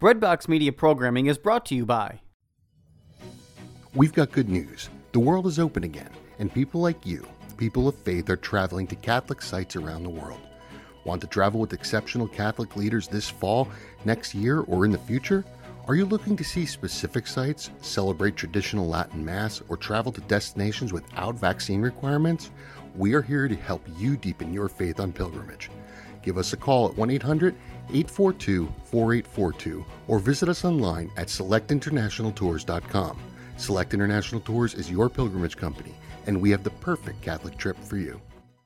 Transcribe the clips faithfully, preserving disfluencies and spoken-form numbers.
Breadbox Media Programming is brought to you by... We've got good news. The world is open again, and people like you, people of faith, are traveling to Catholic sites around the world. Want to travel with exceptional Catholic leaders this fall, next year, or in the future? Are you looking to see specific sites, celebrate traditional Latin Mass, or travel to destinations without vaccine requirements? We are here to help you deepen your faith on pilgrimage. Give us a call at one eight hundred, eight four two, four eight four two or visit us online at select international tours dot com. Select International Tours is your pilgrimage company, and we have the perfect Catholic trip for you.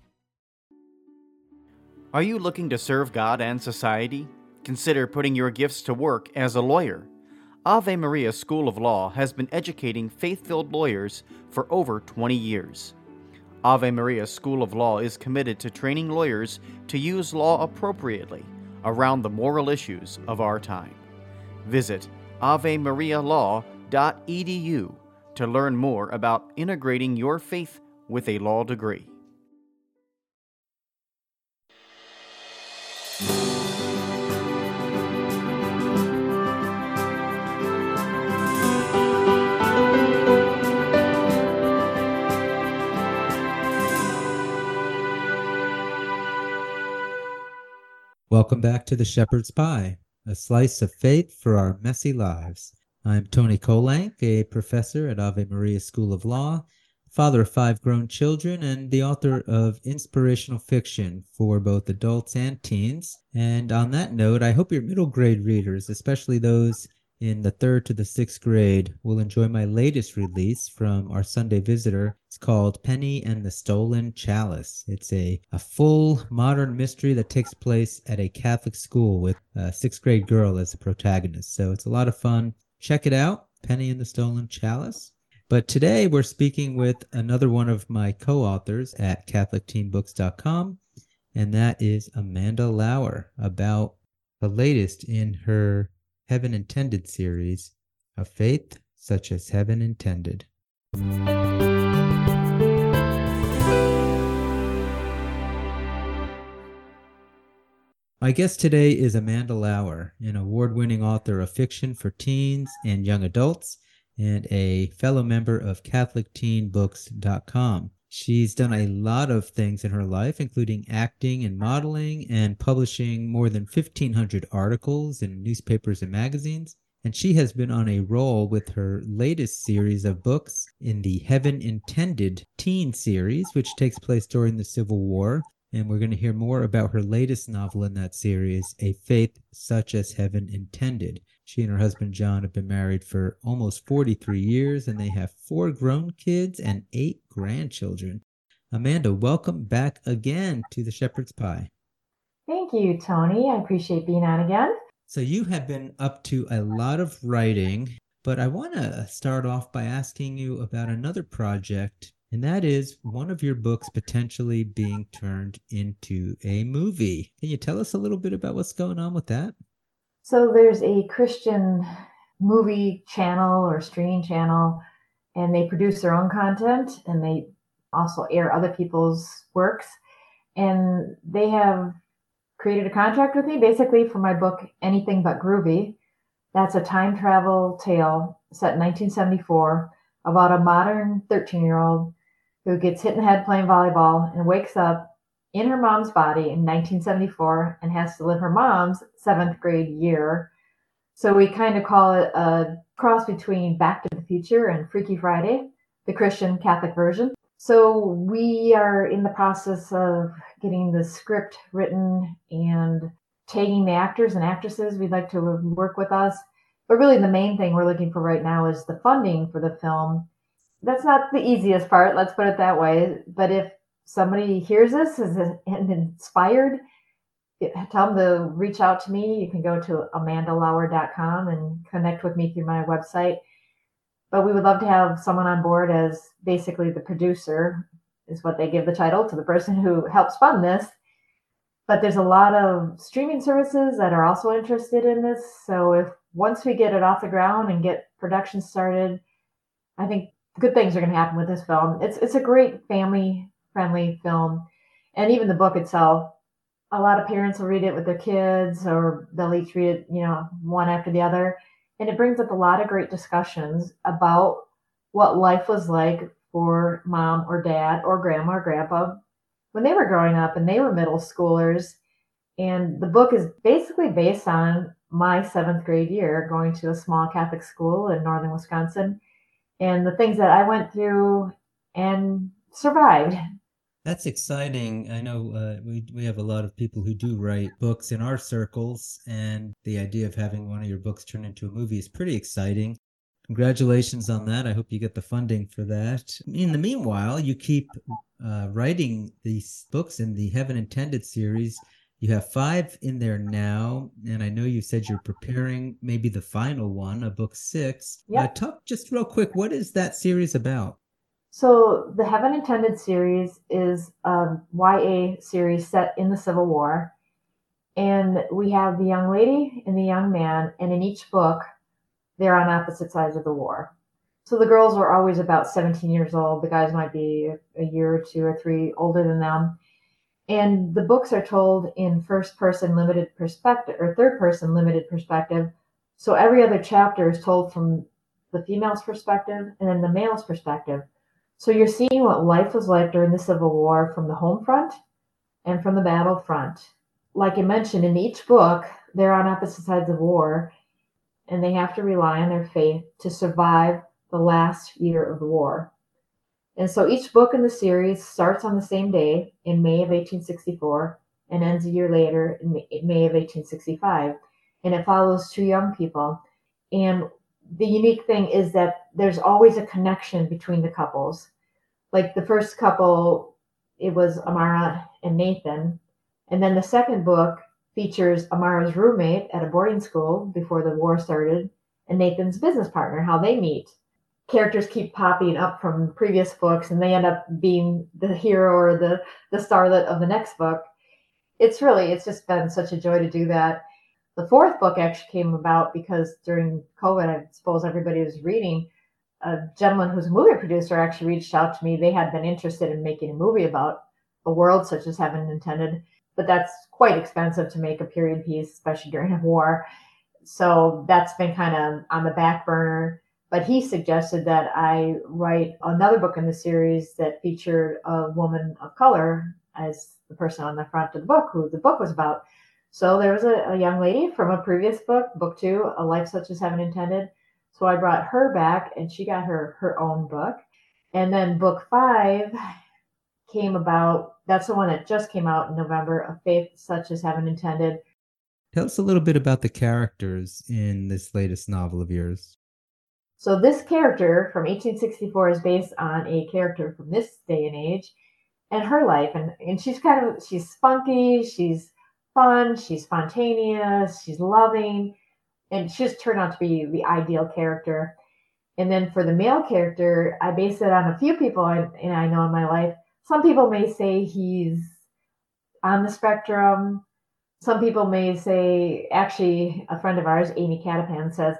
Are you looking to serve God and society? Consider putting your gifts to work as a lawyer. Ave Maria School of Law has been educating faith-filled lawyers for over twenty years. Ave Maria School of Law is committed to training lawyers to use law appropriately around the moral issues of our time. Visit ave maria law dot e d u to learn more about integrating your faith with a law degree. Welcome back to the Shepherd's Pie, a slice of faith for our messy lives. I'm Tony Kolank, a professor at Ave Maria School of Law, father of five grown children, and the author of inspirational fiction for both adults and teens. And on that note, I hope your middle grade readers, especially those in the third to the sixth grade, will enjoy my latest release from our Sunday Visitor. It's called Penny and the Stolen Chalice. It's a, a full modern mystery that takes place at a Catholic school with a sixth grade girl as the protagonist. So it's a lot of fun. Check it out, Penny and the Stolen Chalice. But today we're speaking with another one of my co-authors at catholic teen books dot com, and that is Amanda Lauer, about the latest in her Heaven Intended series, A Faith Such as Heaven Intended. My guest today is Amanda Lauer, an award-winning author of fiction for teens and young adults, and a fellow member of catholic teen books dot com. She's done a lot of things in her life, including acting and modeling, and publishing more than fifteen hundred articles in newspapers and magazines. And she has been on a roll with her latest series of books in the Heaven Intended teen series, which takes place during the Civil War. And we're going to hear more about her latest novel in that series, A Faith Such as Heaven Intended. She and her husband John have been married for almost forty-three years, and they have four grown kids and eight grandchildren. Amanda, welcome back again to the Shepherd's Pie. Thank you, Tony. I appreciate being on again. So you have been up to a lot of writing, but I want to start off by asking you about another project, and that is one of your books potentially being turned into a movie. Can you tell us a little bit about what's going on with that? So there's a Christian movie channel or streaming channel, and they produce their own content, and they also air other people's works. And they have created a contract with me, basically, for my book, Anything But Groovy. That's a time travel tale set in nineteen seventy-four about a modern thirteen-year-old who gets hit in the head playing volleyball and wakes up in her mom's body in nineteen seventy-four and has to live her mom's seventh grade year. So we kind of call it a cross between Back to the Future and Freaky Friday, the Christian Catholic version. So we are in the process of getting the script written and tagging the actors and actresses we'd like to work with us. But really the main thing we're looking for right now is the funding for the film. That's not the easiest part, let's put it that way. But if somebody hears this and inspired, tell them to reach out to me. You can go to amanda lauer dot com and connect with me through my website. But we would love to have someone on board as basically the producer, is what they give the title to the person who helps fund this. But there's a lot of streaming services that are also interested in this. So if once we get it off the ground and get production started, I think good things are going to happen with this film. It's it's a great family-friendly film. And even the book itself, a lot of parents will read it with their kids, or they'll each read it, you know, one after the other. And it brings up a lot of great discussions about what life was like for mom or dad or grandma or grandpa when they were growing up and they were middle schoolers. And the book is basically based on my seventh grade year going to a small Catholic school in northern Wisconsin and the things that I went through and survived. That's exciting. I know uh, we we have a lot of people who do write books in our circles, and the idea of having one of your books turn into a movie is pretty exciting. Congratulations on that. I hope you get the funding for that. In the meanwhile, you keep uh, writing these books in the Heaven Intended series. You have five in there now, and I know you said you're preparing maybe the final one, a book six. Yep. Uh, talk just real quick, what is that series about? So the Heaven Intended series is a Y A series set in the Civil War. And we have the young lady and the young man, and in each book, they're on opposite sides of the war. So the girls are always about seventeen years old. The guys might be a year or two or three older than them. And the books are told in first person limited perspective or third person limited perspective. So every other chapter is told from the female's perspective and then the male's perspective. So you're seeing what life was like during the Civil War from the home front and from the battle front. Like I mentioned, in each book, they're on opposite sides of war, and they have to rely on their faith to survive the last year of the war. And so each book in the series starts on the same day in May of eighteen sixty-four and ends a year later in May of eighteen sixty-five. And it follows two young people. And the unique thing is that there's always a connection between the couples. Like the first couple, it was Amara and Nathan. And then the second book features Amara's roommate at a boarding school before the war started and Nathan's business partner, how they meet. Characters keep popping up from previous books and they end up being the hero or the, the starlet of the next book. It's really, it's just been such a joy to do that. The fourth book actually came about because during COVID, I suppose everybody was reading. A gentleman who's a movie producer actually reached out to me. They had been interested in making a movie about a world such as Heaven Intended, but that's quite expensive to make a period piece, especially during a war. So that's been kind of on the back burner. But he suggested that I write another book in the series that featured a woman of color as the person on the front of the book, who the book was about. So there was a, a young lady from a previous book, book two, A Life Such as Heaven Intended. So I brought her back and she got her, her own book. And then book five came about. That's the one that just came out in November, A Faith Such as Heaven Intended. Tell us a little bit about the characters in this latest novel of yours. So this character from eighteen sixty-four is based on a character from this day and age and her life. And, and she's kind of, she's spunky, she's fun, she's spontaneous, she's loving, and she's turned out to be the ideal character. And then for the male character, I base it on a few people I, and I know in my life. Some people may say he's on the spectrum. Some people may say, actually, a friend of ours, Amy Catapan, says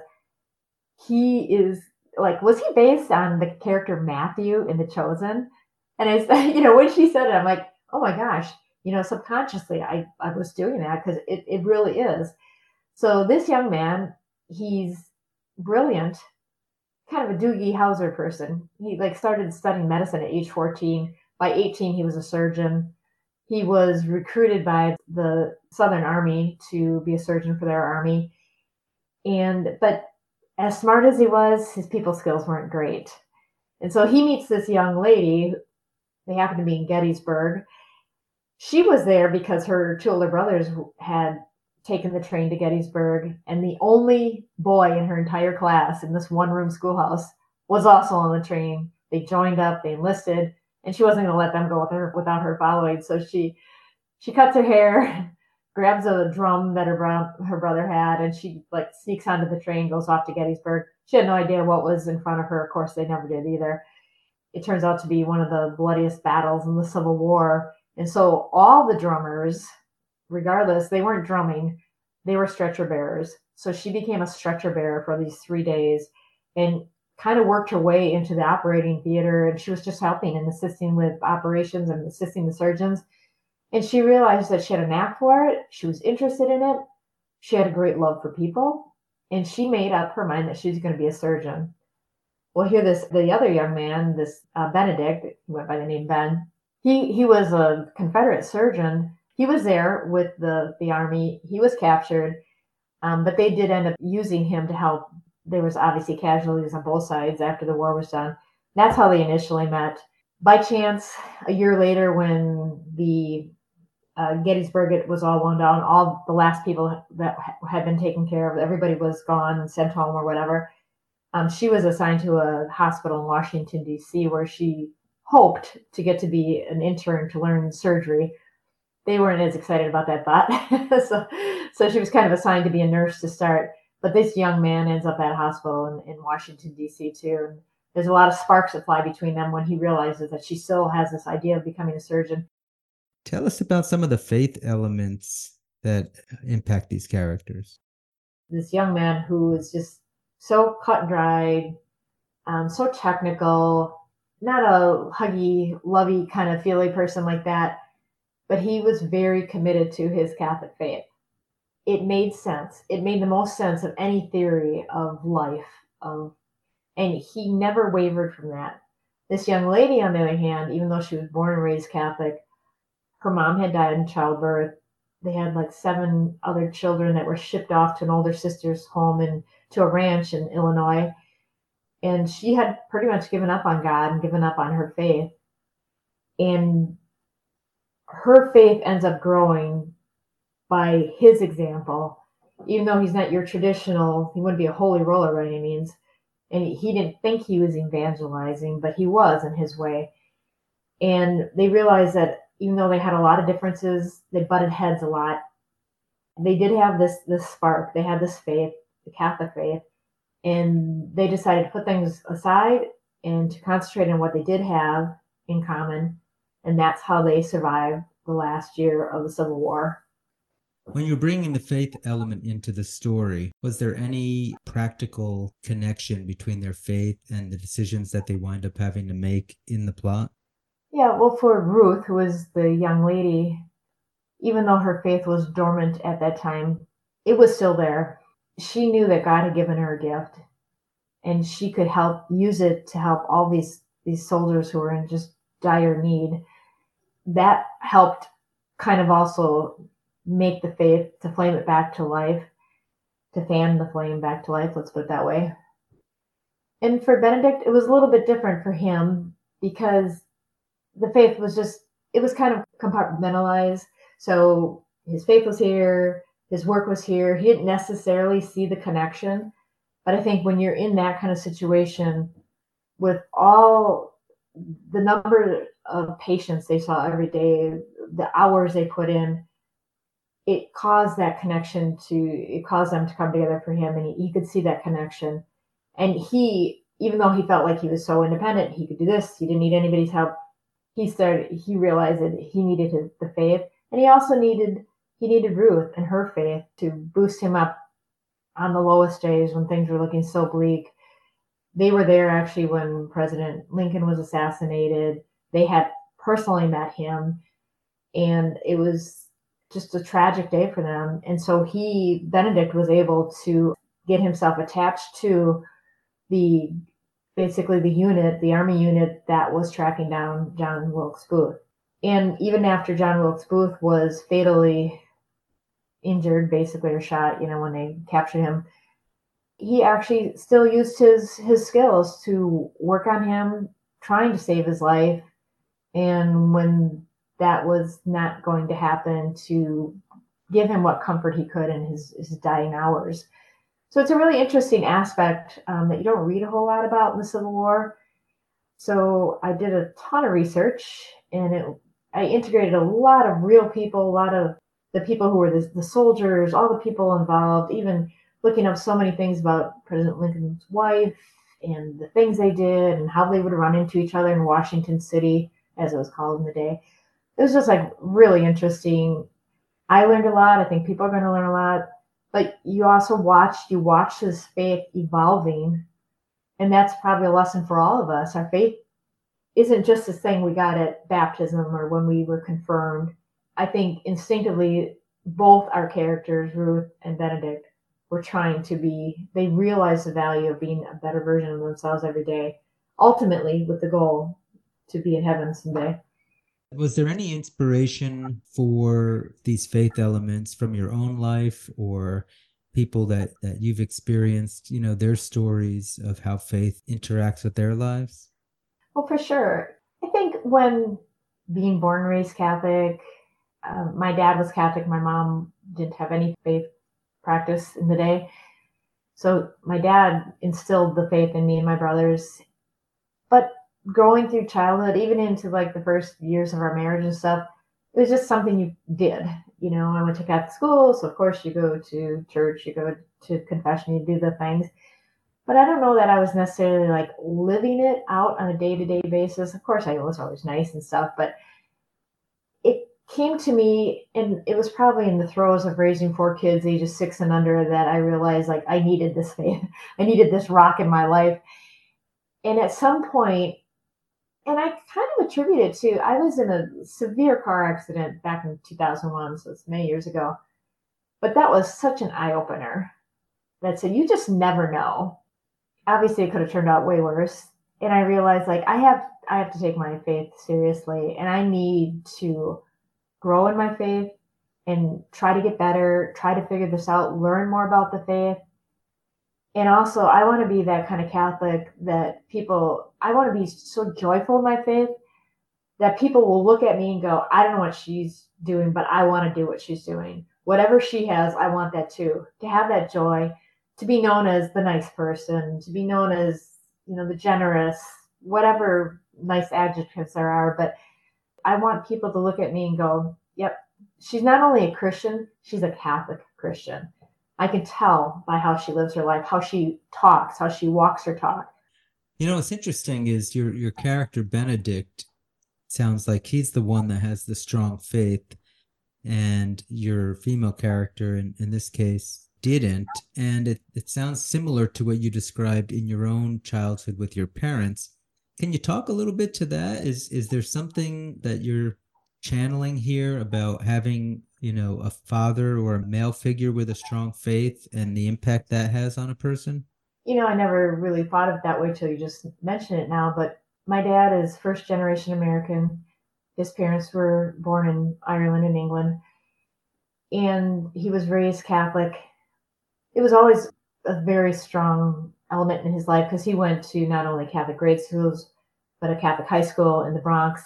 he is like, was he based on the character Matthew in The Chosen? And I, you know, when she said it, I'm like, oh my gosh, you know, subconsciously I, I was doing that because it, it really is. So this young man, he's brilliant, kind of a Doogie Howser person. He like started studying medicine at age fourteen. By eighteen, he was a surgeon. He was recruited by the Southern Army to be a surgeon for their army. And, but as smart as he was, his people skills weren't great. And so he meets this young lady. They happen to be in Gettysburg. She was there because her two older brothers had taken the train to Gettysburg, and the only boy in her entire class in this one-room schoolhouse was also on the train. They joined up, they enlisted, and she wasn't going to let them go with her, without her following. So she she cuts her hair, grabs a drum that her, bro- her brother had, and she like sneaks onto the train, goes off to Gettysburg. She had no idea what was in front of her. Of course, they never did either. It turns out to be one of the bloodiest battles in the Civil War. And so all the drummers, regardless, they weren't drumming, they were stretcher bearers. So she became a stretcher bearer for these three days and kind of worked her way into the operating theater. And she was just helping and assisting with operations and assisting the surgeons. And she realized that she had a knack for it. She was interested in it. She had a great love for people. And she made up her mind that she was going to be a surgeon. Well, here this the other young man, this uh, Benedict, who went by the name Ben, he, he was a Confederate surgeon. He was there with the, the army. He was captured, um, but they did end up using him to help. There was obviously casualties on both sides after the war was done. That's how they initially met. By chance, a year later, when the uh, Gettysburg was all wound down, all the last people that had been taken care of, everybody was gone and sent home or whatever. Um, she was assigned to a hospital in Washington, D C, where she hoped to get to be an intern to learn surgery. They weren't as excited about that thought. so, so she was kind of assigned to be a nurse to start. But this young man ends up at a hospital in, in Washington, D C, too. And there's a lot of sparks that fly between them when he realizes that she still has this idea of becoming a surgeon. Tell us about some of the faith elements that impact these characters. This young man who is just so cut and dried, um, so technical, not a huggy, lovey kind of feely person like that, but he was very committed to his Catholic faith. It made sense. It made the most sense of any theory of life, of, and he never wavered from that. This young lady, on the other hand, even though she was born and raised Catholic, her mom had died in childbirth. They had like seven other children that were shipped off to an older sister's home and to a ranch in Illinois. And she had pretty much given up on God and given up on her faith. And her faith ends up growing by his example, even though he's not your traditional, he wouldn't be a holy roller by any means. And he didn't think he was evangelizing, but he was in his way. And they realized that even though they had a lot of differences, they butted heads a lot. They did have this this spark. They had this faith, the Catholic faith, and they decided to put things aside and to concentrate on what they did have in common. And that's how they survived the last year of the Civil War. When you're bringing the faith element into the story, was there any practical connection between their faith and the decisions that they wind up having to make in the plot? Yeah, well, for Ruth, who was the young lady, even though her faith was dormant at that time, it was still there. She knew that God had given her a gift, and she could help use it to help all these, these soldiers who were in just dire need. That helped kind of also make the faith, to flame it back to life, to fan the flame back to life, let's put it that way. And for Benedict, it was a little bit different for him because the faith was just, it was kind of compartmentalized. So his faith was here, his work was here. He didn't necessarily see the connection. But I think when you're in that kind of situation with all the number of patients they saw every day, the hours they put in, it caused that connection to, it caused them to come together for him. And he, he could see that connection. And he, even though he felt like he was so independent, he could do this, he didn't need anybody's help. He started, he realized that he needed his, the faith, and he also needed, he needed Ruth and her faith to boost him up on the lowest days when things were looking so bleak. They were there actually when President Lincoln was assassinated. They had personally met him, and it was just a tragic day for them. And so he, Benedict, was able to get himself attached to the basically the unit, the army unit that was tracking down John Wilkes Booth. And even after John Wilkes Booth was fatally injured, basically, or shot, you know, when they captured him, he actually still used his, his skills to work on him, trying to save his life. And when that was not going to happen, to give him what comfort he could in his, his dying hours. So it's a really interesting aspect um, that you don't read a whole lot about in the Civil War. So I did a ton of research, and it, I integrated a lot of real people, a lot of the people who were the, the soldiers, all the people involved, even looking up so many things about President Lincoln's wife and the things they did and how they would run into each other in Washington City, as it was called in the day. It was just like really interesting. I learned a lot. I think people are going to learn a lot. But you also watched, you watched his faith evolving. And that's probably a lesson for all of us. Our faith isn't just this thing we got at baptism or when we were confirmed. I think instinctively, both our characters, Ruth and Benedict, were trying to be, they realized the value of being a better version of themselves every day, ultimately with the goal to be in heaven someday. Was there any inspiration for these faith elements from your own life or people that, that you've experienced, you know, their stories of how faith interacts with their lives? Well, for sure. I think when being born and raised Catholic, uh, my dad was Catholic, my mom didn't have any faith practice in the day. So my dad instilled the faith in me and my brothers. But growing through childhood, even into like the first years of our marriage and stuff, it was just something you did. You know, I went to Catholic school, so of course you go to church, you go to confession, you do the things. But I don't know that I was necessarily like living it out on a day-to-day basis. Of course, I was always nice and stuff, but it came to me, and it was probably in the throes of raising four kids, ages six and under, that I realized like I needed this faith. I needed this rock in my life. And at some point, and I kind of attribute it to, I was in a severe car accident back in two thousand one, so it's many years ago. But that was such an eye-opener. That said, you just never know. Obviously, it could have turned out way worse. And I realized, like, I have, I have to take my faith seriously, and I need to grow in my faith and try to get better, try to figure this out, learn more about the faith. And also, I want to be that kind of Catholic that people, I want to be so joyful in my faith that people will look at me and go, I don't know what she's doing, but I want to do what she's doing. Whatever she has, I want that too. To have that joy, to be known as the nice person, to be known as, you know, the generous, whatever nice adjectives there are. But I want people to look at me and go, yep, she's not only a Christian, she's a Catholic Christian. I can tell by how she lives her life, how she talks, how she walks her talk. You know, what's interesting is your, your character, Benedict, sounds like he's the one that has the strong faith, and your female character, in, in this case, didn't. And it, it sounds similar to what you described in your own childhood with your parents. Can you talk a little bit to that? Is is there something that you're channeling here about having, you know, a father or a male figure with a strong faith and the impact that has on a person? You know, I never really thought of it that way till you just mentioned it now, but my dad is first generation American. His parents were born in Ireland and England, and he was raised Catholic. It was always a very strong element in his life because he went to not only Catholic grade schools, but a Catholic high school in the Bronx.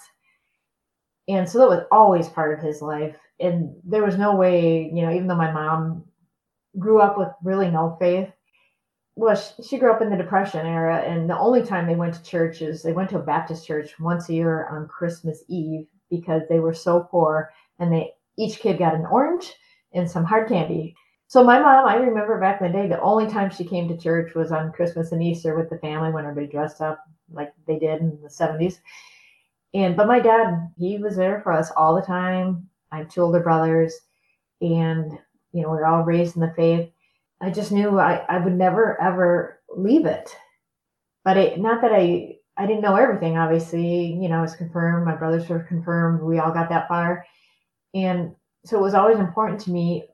And so that was always part of his life. And there was no way, you know, even though my mom grew up with really no faith, well, she grew up in the Depression era, and the only time they went to church is they went to a Baptist church once a year on Christmas Eve because they were so poor, and they each kid got an orange and some hard candy. So my mom, I remember back in the day, the only time she came to church was on Christmas and Easter with the family when everybody dressed up like they did in the seventies. And but my dad, he was there for us all the time. I have two older brothers, and you know, we were all raised in the faith. I just knew I, I would never, ever leave it. But it, not that I, I didn't know everything, obviously. You know, I was confirmed. My brothers were confirmed. We all got that far. And so it was always important to me.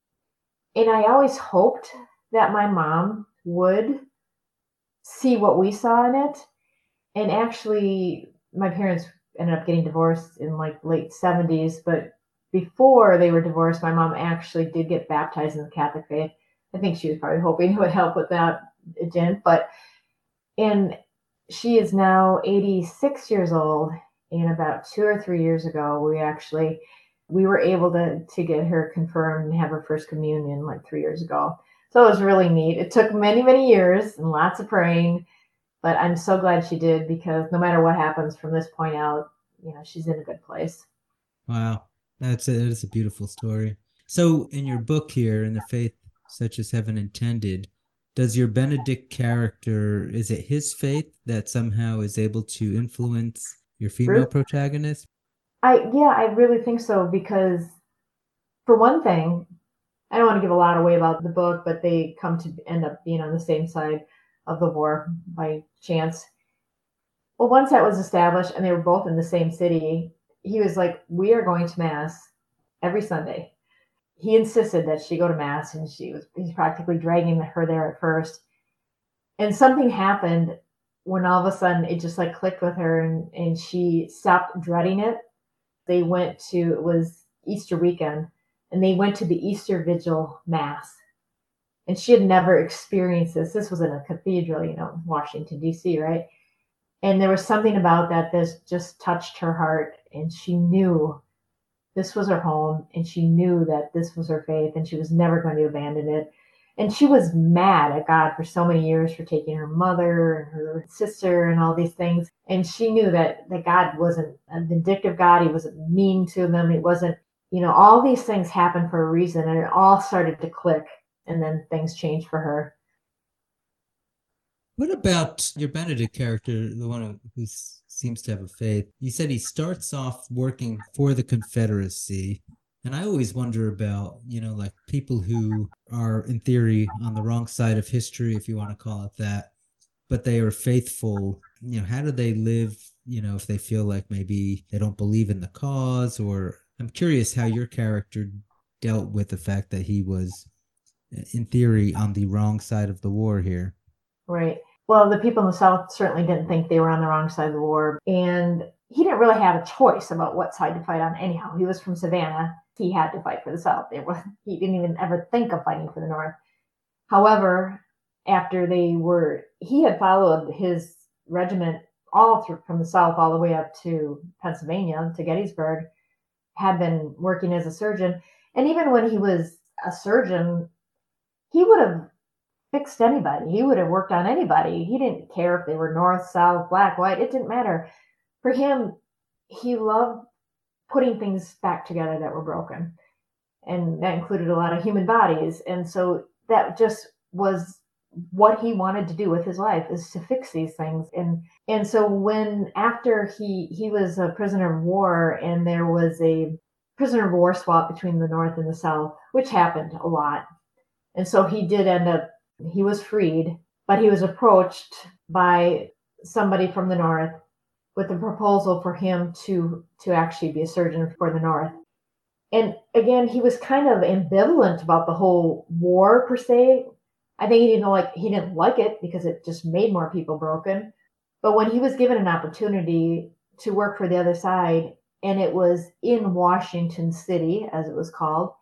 And I always hoped that my mom would see what we saw in it. And actually, my parents ended up getting divorced in like late seventies. But before they were divorced, my mom actually did get baptized in the Catholic faith. I think she was probably hoping it would help with that. It didn't, but, and she is now eighty-six years old. And about two or three years ago, we actually, we were able to, to get her confirmed and have her first communion like three years ago. So it was really neat. It took many, many years and lots of praying, but I'm so glad she did, because no matter what happens from this point out, you know, she's in a good place. Wow. That's a, that's a beautiful story. So in your book here, In the Faith Such as Heaven Intended, does your Benedict character, is it his faith that somehow is able to influence your female Ruth? protagonist? I, yeah, I really think so, because for one thing, I don't want to give a lot away about the book, but they come to end up being on the same side of the war by chance. Well, once that was established and they were both in the same city, he was like, we are going to mass every Sunday. He insisted that she go to mass, and she was he's practically dragging her there at first. And something happened when all of a sudden it just like clicked with her, and, and she stopped dreading it. They went to, it was Easter weekend, and they went to the Easter Vigil Mass. And she had never experienced this. This was in a cathedral, you know, Washington, D C, right? And there was something about that that just touched her heart. And she knew this was her home. And she knew that this was her faith. And she was never going to abandon it. And she was mad at God for so many years for taking her mother and her sister and all these things. And she knew that, that God wasn't a vindictive God. He wasn't mean to them. He wasn't, you know, all these things happened for a reason. And it all started to click. And then things changed for her. What about your Benedict character, the one who seems to have a faith? You said he starts off working for the Confederacy. And I always wonder about, you know, like people who are in theory on the wrong side of history, if you want to call it that, but they are faithful. You know, how do they live, you know, if they feel like maybe they don't believe in the cause? Or I'm curious how your character dealt with the fact that he was, in theory, on the wrong side of the war here. Right. Well, the people in the South certainly didn't think they were on the wrong side of the war. And he didn't really have a choice about what side to fight on anyhow. He was from Savannah. He had to fight for the South. It was, he didn't even ever think of fighting for the North. However, after they were, he had followed his regiment all through from the South all the way up to Pennsylvania, to Gettysburg, had been working as a surgeon. And even when he was a surgeon, he would have fixed anybody. He would have worked on anybody. He didn't care if they were north, south, black, white. It didn't matter. For him, he loved putting things back together that were broken. And that included a lot of human bodies. And so that just was what he wanted to do with his life, is to fix these things. And and so when after he he was a prisoner of war, and there was a prisoner of war swap between the North and the South, which happened a lot. And so he did end up, he was freed, but he was approached by somebody from the North with a proposal for him to, to actually be a surgeon for the North. And again, he was kind of ambivalent about the whole war per se. I think he didn't like, he didn't like it because it just made more people broken. But when he was given an opportunity to work for the other side, and it was in Washington City, as it was called,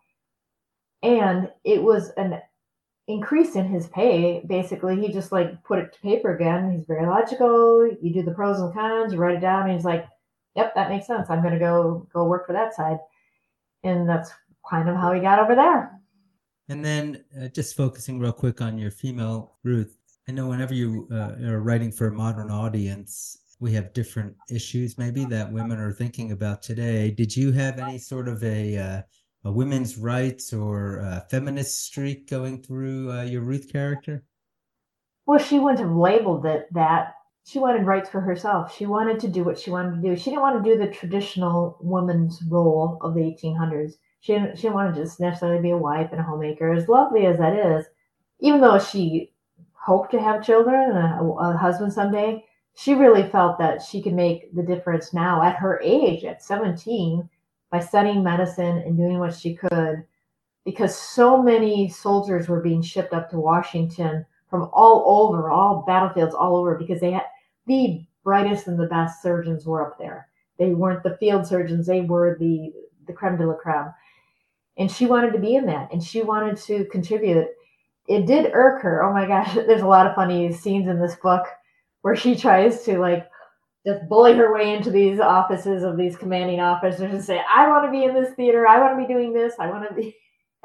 and it was an increase in his pay. Basically, he just like put it to paper again. He's very logical. You do the pros and cons, you write it down, and he's like, yep, that makes sense. I'm going to go go work for that side. And that's kind of how he got over there. And then uh, just focusing real quick on your female, Ruth, I know whenever you uh, are writing for a modern audience, we have different issues maybe that women are thinking about today. Did you have any sort of a uh, a women's rights or a feminist streak going through uh, your Ruth character? Well, she wouldn't have labeled it that. She wanted rights for herself. She wanted to do what she wanted to do. She didn't want to do the traditional woman's role of the eighteen hundreds. She didn't, she didn't want to just necessarily be a wife and a homemaker, as lovely as that is. Even though she hoped to have children and a, a husband someday, she really felt that she could make the difference now at her age, at seventeen, by studying medicine and doing what she could, because so many soldiers were being shipped up to Washington from all over, all battlefields all over, because they had the brightest and the best surgeons were up there. They weren't the field surgeons, they were the, the creme de la creme. And she wanted to be in that, and she wanted to contribute. It did irk her. Oh my gosh, there's a lot of funny scenes in this book where she tries to like just bully her way into these offices of these commanding officers and say, I want to be in this theater. I want to be doing this. I want to be.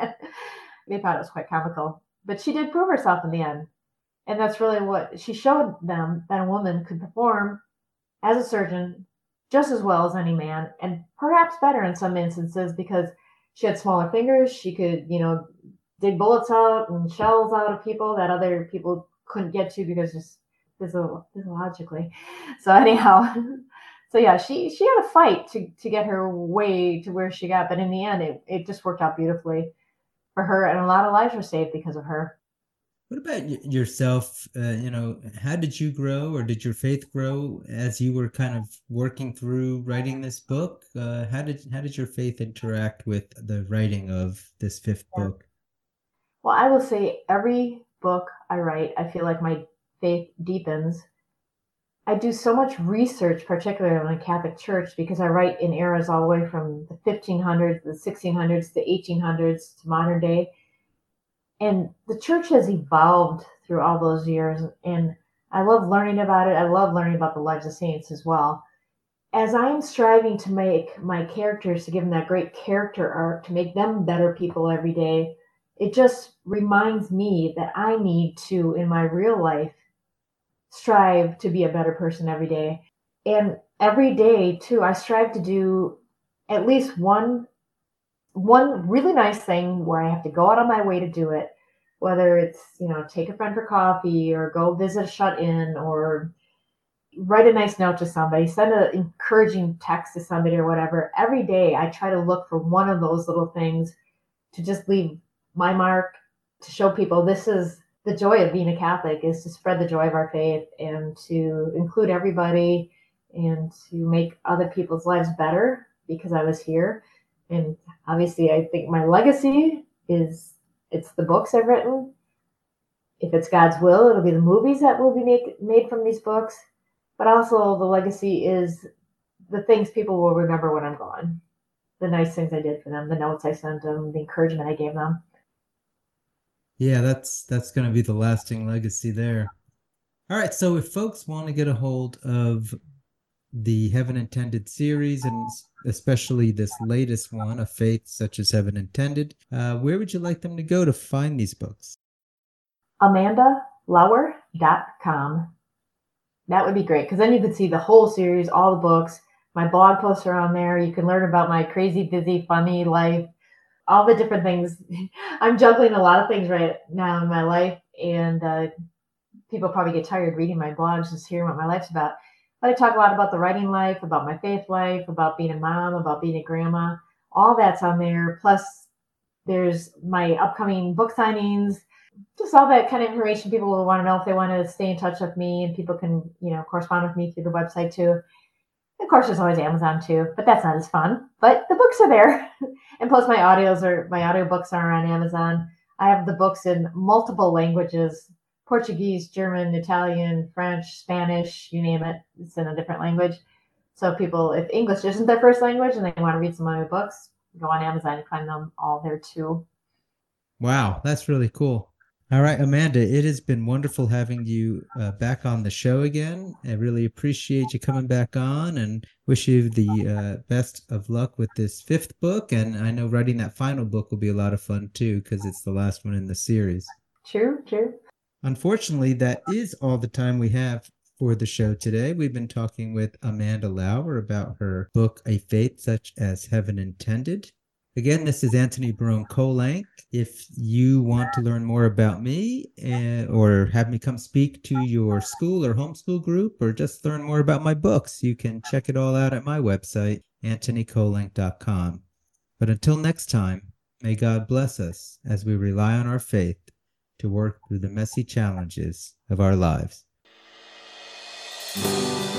They thought it was quite comical. But she did prove herself in the end. And that's really what she showed them, that a woman could perform as a surgeon just as well as any man, and perhaps better in some instances, because she had smaller fingers. She could, you know, dig bullets out and shells out of people that other people couldn't get to because just physiologically. So anyhow, so yeah, she she had a fight to to get her way to where she got, but in the end, it, it just worked out beautifully for her, and a lot of lives were saved because of her. What about y- yourself? Uh, you know, how did you grow, or did your faith grow as you were kind of working through writing this book? Uh, how did how did your faith interact with the writing of this fifth book? Well, I will say every book I write, I feel like my faith deepens. I do so much research, particularly on the Catholic Church, because I write in eras all the way from the fifteen hundreds, the sixteen hundreds, the eighteen hundreds to modern day. And the church has evolved through all those years. And I love learning about it. I love learning about the lives of saints as well. As I'm striving to make my characters, to give them that great character arc, to make them better people every day, it just reminds me that I need to, in my real life, strive to be a better person every day. And every day, too, I strive to do at least one one really nice thing where I have to go out on my way to do it, whether it's, you know, take a friend for coffee or go visit a shut-in or write a nice note to somebody, send an encouraging text to somebody or whatever. Every day I try to look for one of those little things to just leave my mark, to show people this is the joy of being a Catholic, is to spread the joy of our faith and to include everybody and to make other people's lives better because I was here. And obviously I think my legacy is, it's the books I've written. If it's God's will, it'll be the movies that will be make, made from these books. But also the legacy is the things people will remember when I'm gone. The nice things I did for them, the notes I sent them, the encouragement I gave them. Yeah, that's that's going to be the lasting legacy there. All right, so if folks want to get a hold of the Heaven Intended series, and especially this latest one, A Faith Such as Heaven Intended, uh, where would you like them to go to find these books? amanda lauer dot com. That would be great, because then you could see the whole series, all the books. My blog posts are on there. You can learn about my crazy, busy, funny life, all the different things. I'm juggling a lot of things right now in my life, and uh, people probably get tired reading my blogs, just hearing what my life's about. But I talk a lot about the writing life, about my faith life, about being a mom, about being a grandma. All that's on there. Plus, there's my upcoming book signings, just all that kind of information people will want to know if they want to stay in touch with me, and people can, you know, correspond with me through the website too. Of course, there's always Amazon too, but that's not as fun. But the books are there. And plus my audios are, my audiobooks are on Amazon. I have the books in multiple languages: Portuguese, German, Italian, French, Spanish, you name it. It's in a different language. So people, if English isn't their first language and they want to read some of my books, go on Amazon and find them all there too. Wow, that's really cool. All right, Amanda, it has been wonderful having you uh, back on the show again. I really appreciate you coming back on, and wish you the uh, best of luck with this fifth book. And I know writing that final book will be a lot of fun too, because it's the last one in the series. True, true. Unfortunately, that is all the time we have for the show today. We've been talking with Amanda Lauer about her book, A Faith Such as Heaven Intended. Again, this is Anthony Barone Kolank. If you want to learn more about me uh, or have me come speak to your school or homeschool group, or just learn more about my books, you can check it all out at my website, anthony kolank dot com. But until next time, may God bless us as we rely on our faith to work through the messy challenges of our lives.